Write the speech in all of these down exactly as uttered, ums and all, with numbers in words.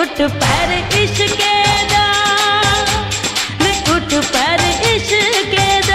घुट पैर इश्के दा, वे घुट पैर इश्के दा।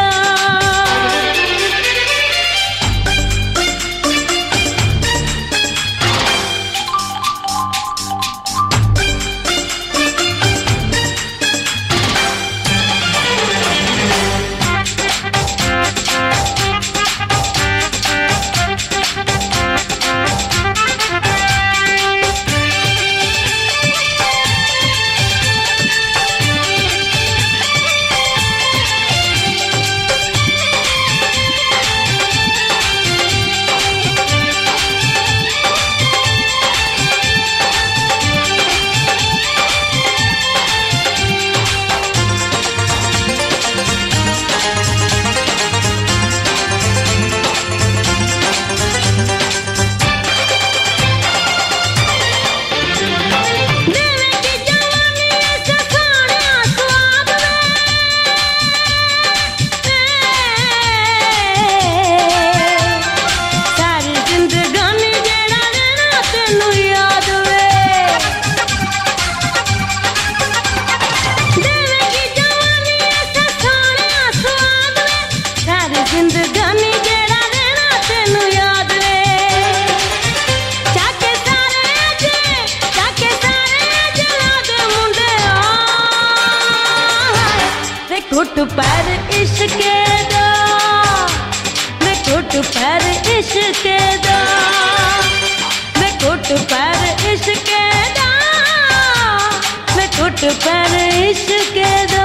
घुट पैर इश्के दा, वे घुट पैर इश्के दा, वे घुट पैर इश्के दा, वे घुट पैर इश्के दा।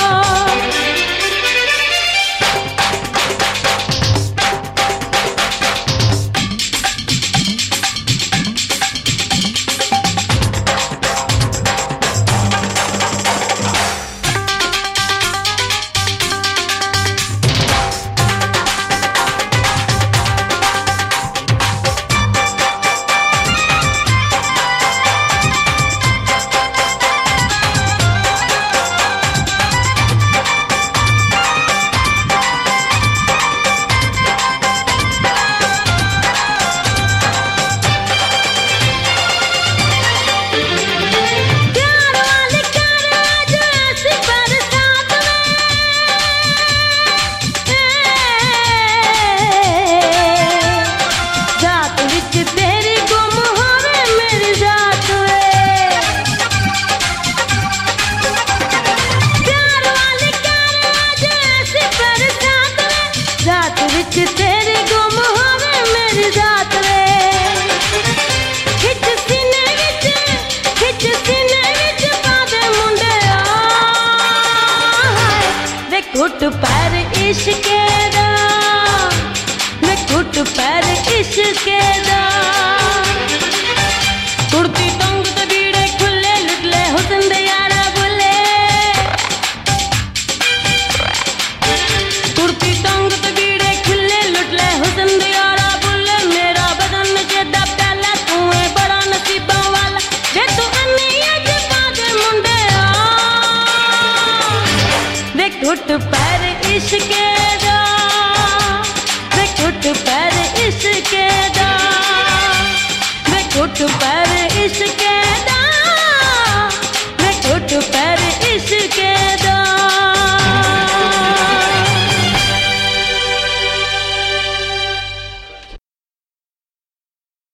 तेरे गुम होवे मेरी जात वे, खिच सीने विच, खिच सीने विच पा दे मुंडिया, वे घुट पैर इश्के दा, वे घुट पैर इश्के दा। कुर्ती तंग ते बीड़े खुले लुटले हुस्न दे यारा बुले, कुर्ती तंग ते बीड़े खुले लुटले हुस्न दे यारा बुले। मेरा बदन जेदा प्याला तू है बड़ा नसीबा वाला, जे तू अन्नी अज पा दे मुंडिया, वे घुट पैर इश्के दा, वे घुट पैर इश्के दा, वे घुट पैर इश्के